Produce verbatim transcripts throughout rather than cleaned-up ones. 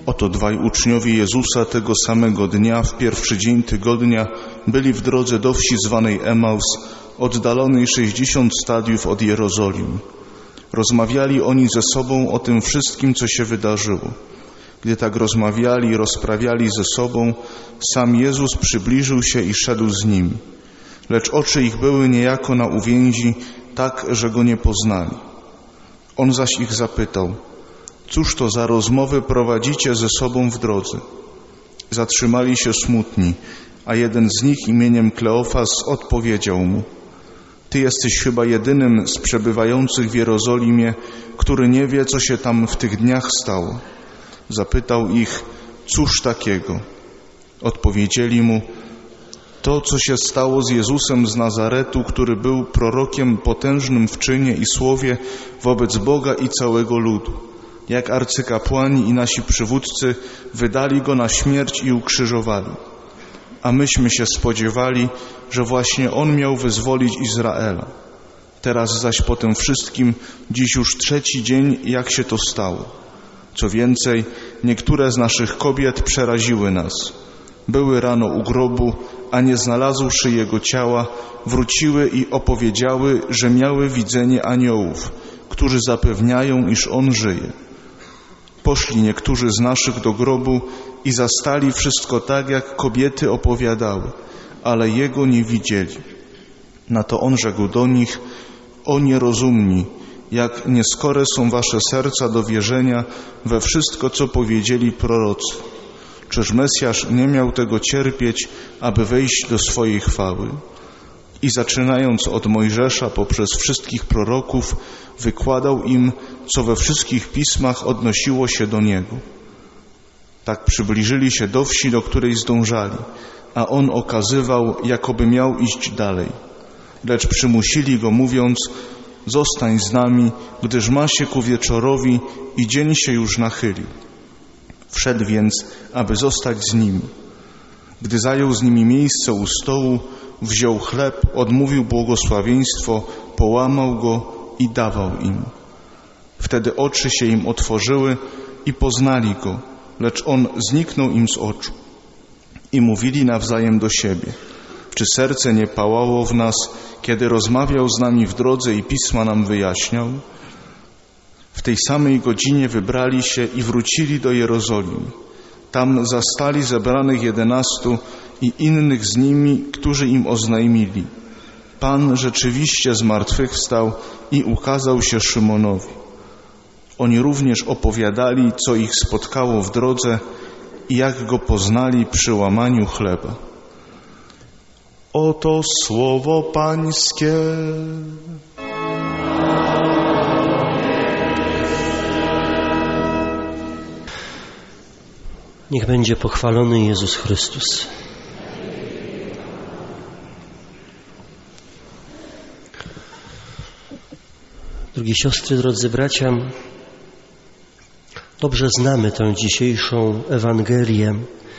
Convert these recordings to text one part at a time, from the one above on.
Oto dwaj uczniowie Jezusa tego samego dnia, w pierwszy dzień tygodnia, byli w drodze do wsi zwanej Emaus, oddalonej sześćdziesiąt stadiów od Jerozolim. Rozmawiali oni ze sobą o tym wszystkim, co się wydarzyło. Gdy tak rozmawiali i rozprawiali ze sobą, sam Jezus przybliżył się i szedł z nimi. Lecz oczy ich były niejako na uwięzi, tak, że go nie poznali. On zaś ich zapytał: cóż to za rozmowy prowadzicie ze sobą w drodze? Zatrzymali się smutni, a jeden z nich imieniem Kleofas odpowiedział mu: Ty jesteś chyba jedynym z przebywających w Jerozolimie, który nie wie, co się tam w tych dniach stało. Zapytał ich: cóż takiego? Odpowiedzieli mu: to, co się stało z Jezusem z Nazaretu, który był prorokiem potężnym w czynie i słowie wobec Boga i całego ludu. Jak arcykapłani i nasi przywódcy wydali go na śmierć i ukrzyżowali. A myśmy się spodziewali, że właśnie on miał wyzwolić Izraela. Teraz zaś po tym wszystkim, dziś już trzeci dzień, jak się to stało. Co więcej, niektóre z naszych kobiet przeraziły nas. Były rano u grobu, a nie znalazłszy jego ciała, wróciły i opowiedziały, że miały widzenie aniołów, którzy zapewniają, iż on żyje. Poszli niektórzy z naszych do grobu i zastali wszystko tak, jak kobiety opowiadały, ale jego nie widzieli. Na to on rzekł do nich: o nierozumni, jak nieskore są wasze serca do wierzenia we wszystko, co powiedzieli prorocy. Czyż Mesjasz nie miał tego cierpieć, aby wejść do swojej chwały? I zaczynając od Mojżesza poprzez wszystkich proroków, wykładał im, co we wszystkich pismach odnosiło się do niego. Tak przybliżyli się do wsi, do której zdążali, a on okazywał, jakoby miał iść dalej. Lecz przymusili go, mówiąc: zostań z nami, gdyż ma się ku wieczorowi i dzień się już nachylił. Wszedł więc, aby zostać z nimi. Gdy zajął z nimi miejsce u stołu, wziął chleb, odmówił błogosławieństwo, połamał go i dawał im. Wtedy oczy się im otworzyły i poznali go, lecz on zniknął im z oczu. I mówili nawzajem do siebie: czy serce nie pałało w nas, kiedy rozmawiał z nami w drodze i pisma nam wyjaśniał? W tej samej godzinie wybrali się i wrócili do Jerozolimy. Tam zastali zebranych jedenastu i innych z nimi, którzy im oznajmili: Pan rzeczywiście zmartwychwstał i ukazał się Szymonowi. Oni również opowiadali, co ich spotkało w drodze i jak go poznali przy łamaniu chleba. Oto słowo Pańskie. Niech będzie pochwalony Jezus Chrystus. Drogie siostry, drodzy bracia, dobrze znamy tę dzisiejszą Ewangelię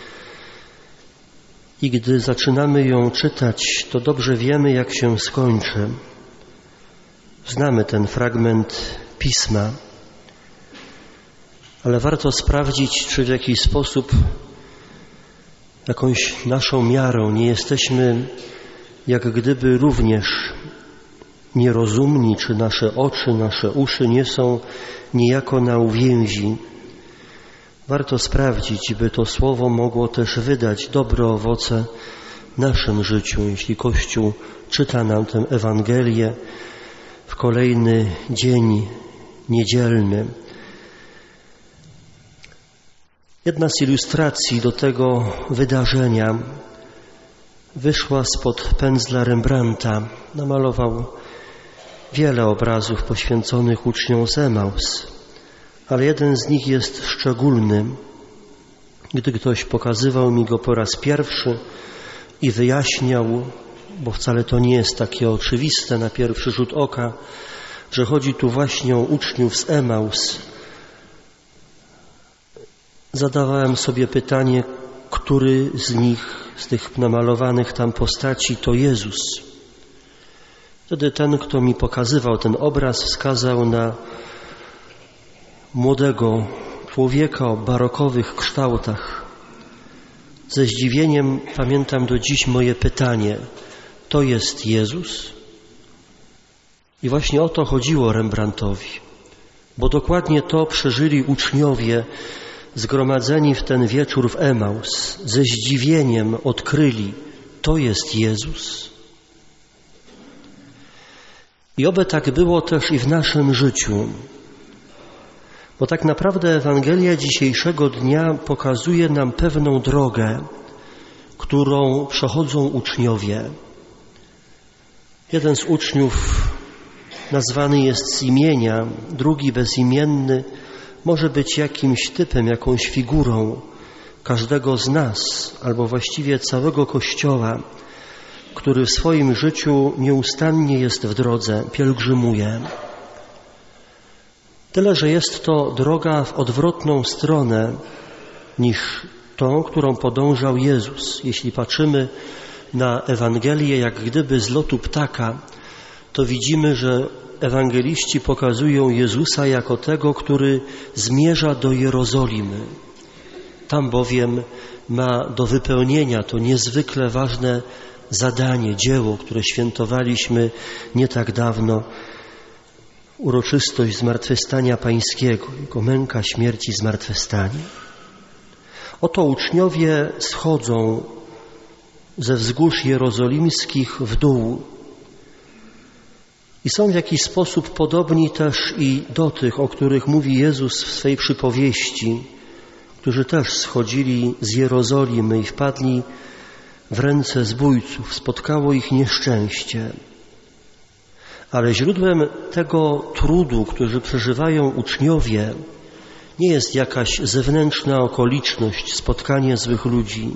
i gdy zaczynamy ją czytać, to dobrze wiemy, jak się skończy. Znamy ten fragment Pisma, ale warto sprawdzić, czy w jakiś sposób, jakąś naszą miarą nie jesteśmy jak gdyby również nierozumni, czy nasze oczy, nasze uszy nie są niejako na uwięzi. Warto sprawdzić, by to słowo mogło też wydać dobre owoce w naszym życiu, jeśli Kościół czyta nam tę Ewangelię w kolejny dzień niedzielny. Jedna z ilustracji do tego wydarzenia wyszła spod pędzla Rembrandta. Namalował wiele obrazów poświęconych uczniom z Emaus, ale jeden z nich jest szczególny. Gdy ktoś pokazywał mi go po raz pierwszy i wyjaśniał, bo wcale to nie jest takie oczywiste na pierwszy rzut oka, że chodzi tu właśnie o uczniów z Emaus, zadawałem sobie pytanie, który z nich, z tych namalowanych tam postaci to Jezus. Wtedy ten, kto mi pokazywał ten obraz, wskazał na młodego człowieka o barokowych kształtach. Ze zdziwieniem pamiętam do dziś moje pytanie: to jest Jezus? I właśnie o to chodziło Rembrandtowi, bo dokładnie to przeżyli uczniowie zgromadzeni w ten wieczór w Emaus. Ze zdziwieniem odkryli: to jest Jezus. I oby tak było też i w naszym życiu, bo tak naprawdę Ewangelia dzisiejszego dnia pokazuje nam pewną drogę, którą przechodzą uczniowie. Jeden z uczniów nazwany jest z imienia, drugi bezimienny, może być jakimś typem, jakąś figurą każdego z nas, albo właściwie całego Kościoła, który w swoim życiu nieustannie jest w drodze, pielgrzymuje. Tyle, że jest to droga w odwrotną stronę niż tą, którą podążał Jezus. Jeśli patrzymy na Ewangelię jak gdyby z lotu ptaka, to widzimy, że ewangeliści pokazują Jezusa jako tego, który zmierza do Jerozolimy. Tam bowiem ma do wypełnienia to niezwykle ważne zadanie, dzieło, które świętowaliśmy nie tak dawno, uroczystość Zmartwychwstania Pańskiego, Jego męka, śmierć i zmartwychwstanie. Oto uczniowie schodzą ze wzgórz jerozolimskich w dół i są w jakiś sposób podobni też i do tych, o których mówi Jezus w swej przypowieści, którzy też schodzili z Jerozolimy i wpadli w ręce zbójców, spotkało ich nieszczęście. Ale źródłem tego trudu, który przeżywają uczniowie, nie jest jakaś zewnętrzna okoliczność, spotkanie złych ludzi.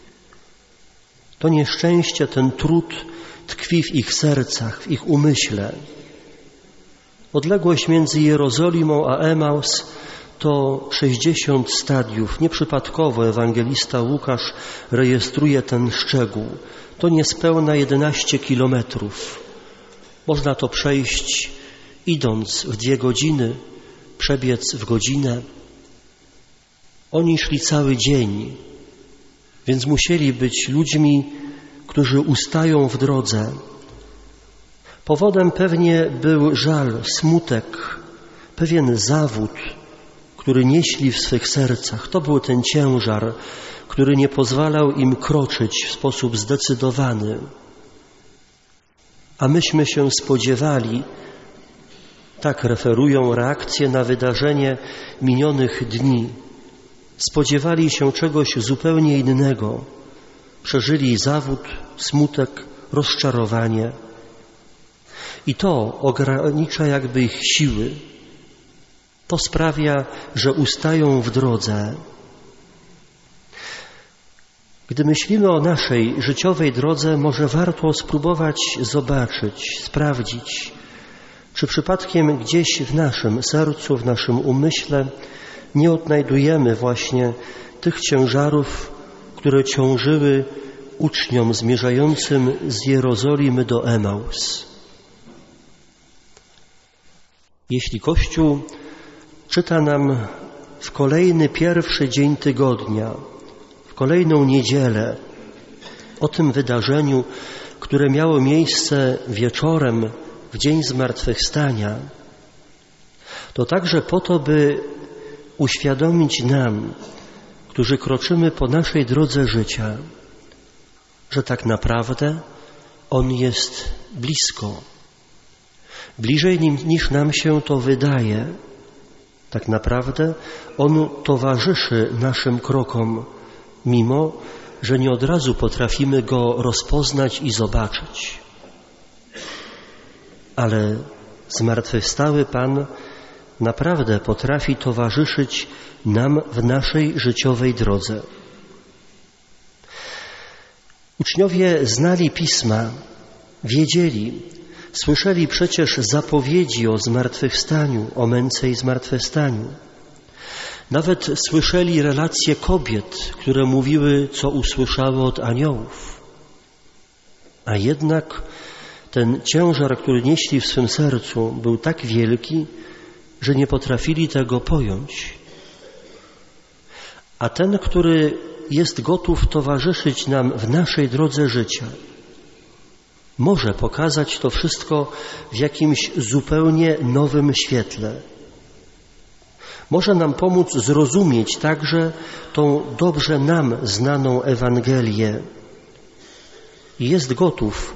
To nieszczęście, ten trud tkwi w ich sercach, w ich umyśle. Odległość między Jerozolimą a Emaus to sześćdziesiąt stadiów. Nieprzypadkowo ewangelista Łukasz rejestruje ten szczegół. To niespełna jedenaście kilometrów. Można to przejść idąc w dwie godziny, przebiec w godzinę. Oni szli cały dzień, więc musieli być ludźmi, którzy ustają w drodze. Powodem pewnie był żal, smutek, pewien zawód, który nieśli w swych sercach. To był ten ciężar, który nie pozwalał im kroczyć w sposób zdecydowany. A myśmy się spodziewali, tak referują reakcje na wydarzenie minionych dni, spodziewali się czegoś zupełnie innego. Przeżyli zawód, smutek, rozczarowanie. I to ogranicza jakby ich siły. To sprawia, że ustają w drodze. Gdy myślimy o naszej życiowej drodze, może warto spróbować zobaczyć, sprawdzić, czy przypadkiem gdzieś w naszym sercu, w naszym umyśle nie odnajdujemy właśnie tych ciężarów, które ciążyły uczniom zmierzającym z Jerozolimy do Emaus. Jeśli Kościół czyta nam w kolejny pierwszy dzień tygodnia, w kolejną niedzielę o tym wydarzeniu, które miało miejsce wieczorem w dzień zmartwychwstania, to także po to, by uświadomić nam, którzy kroczymy po naszej drodze życia, że tak naprawdę On jest blisko. Bliżej nim, niż nam się to wydaje. Tak naprawdę On towarzyszy naszym krokom, mimo że nie od razu potrafimy Go rozpoznać i zobaczyć. Ale zmartwychwstały Pan naprawdę potrafi towarzyszyć nam w naszej życiowej drodze. Uczniowie znali Pisma, wiedzieli, słyszeli przecież zapowiedzi o zmartwychwstaniu, o męce i zmartwychwstaniu. Nawet słyszeli relacje kobiet, które mówiły, co usłyszały od aniołów. A jednak ten ciężar, który nieśli w swym sercu, był tak wielki, że nie potrafili tego pojąć. a ten, który jest gotów towarzyszyć nam w naszej drodze życia, może pokazać to wszystko w jakimś zupełnie nowym świetle. Może nam pomóc zrozumieć także tą dobrze nam znaną Ewangelię i jest gotów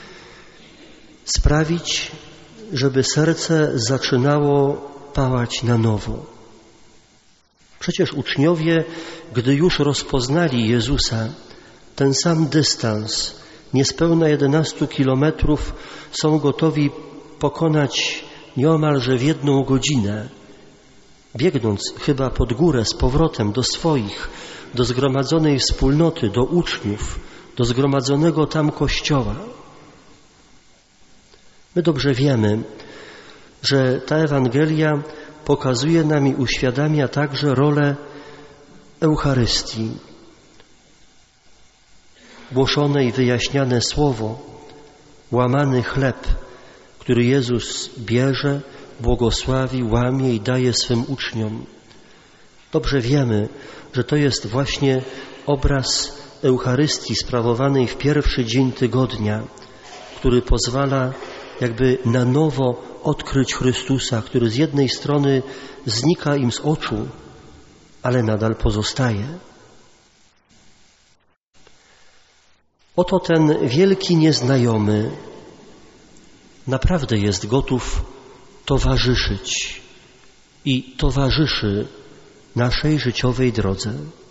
sprawić, żeby serce zaczynało pałać na nowo. Przecież uczniowie, gdy już rozpoznali Jezusa, ten sam dystans, niespełna jedenastu kilometrów, są gotowi pokonać nieomalże w jedną godzinę, biegnąc chyba pod górę z powrotem do swoich, do zgromadzonej wspólnoty, do uczniów, do zgromadzonego tam Kościoła. My dobrze wiemy, że ta Ewangelia pokazuje nam i uświadamia także rolę Eucharystii. Głoszone i wyjaśniane słowo, łamany chleb, który Jezus bierze, błogosławi, łamie i daje swym uczniom. Dobrze wiemy, że to jest właśnie obraz Eucharystii sprawowanej w pierwszy dzień tygodnia, który pozwala jakby na nowo odkryć Chrystusa, który z jednej strony znika im z oczu, ale nadal pozostaje. Oto ten wielki nieznajomy naprawdę jest gotów towarzyszyć i towarzyszy naszej życiowej drodze.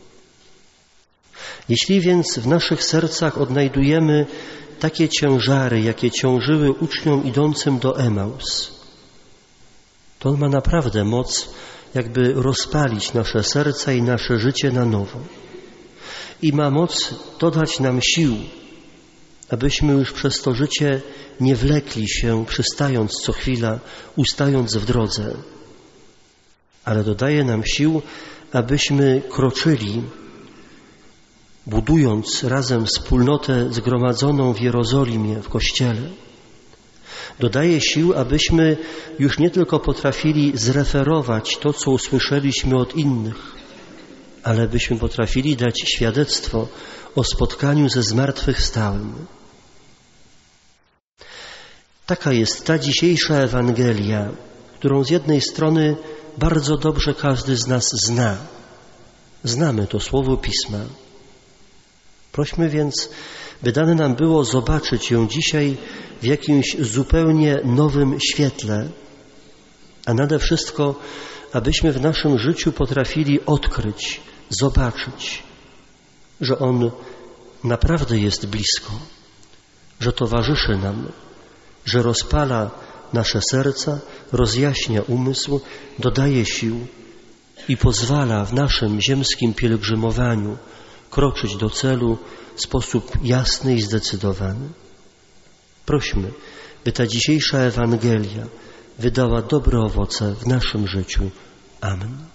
Jeśli więc w naszych sercach odnajdujemy takie ciężary, jakie ciążyły uczniom idącym do Emaus, to On ma naprawdę moc jakby rozpalić nasze serca i nasze życie na nowo. I ma moc dodać nam sił, abyśmy już przez to życie nie wlekli się, przystając co chwila, ustając w drodze, ale dodaje nam sił, abyśmy kroczyli, budując razem wspólnotę zgromadzoną w Jerozolimie, w Kościele. Dodaje sił, abyśmy już nie tylko potrafili zreferować to, co usłyszeliśmy od innych, ale byśmy potrafili dać świadectwo o spotkaniu ze zmartwychwstałym. Taka jest ta dzisiejsza Ewangelia, którą z jednej strony bardzo dobrze każdy z nas zna. Znamy to Słowo Pisma. Prośmy więc, by dane nam było zobaczyć ją dzisiaj w jakimś zupełnie nowym świetle, a nade wszystko, abyśmy w naszym życiu potrafili odkryć, zobaczyć, że On naprawdę jest blisko, że towarzyszy nam, że rozpala nasze serca, rozjaśnia umysł, dodaje sił i pozwala w naszym ziemskim pielgrzymowaniu kroczyć do celu w sposób jasny i zdecydowany. Prośmy, by ta dzisiejsza Ewangelia wydała dobre owoce w naszym życiu. Amen.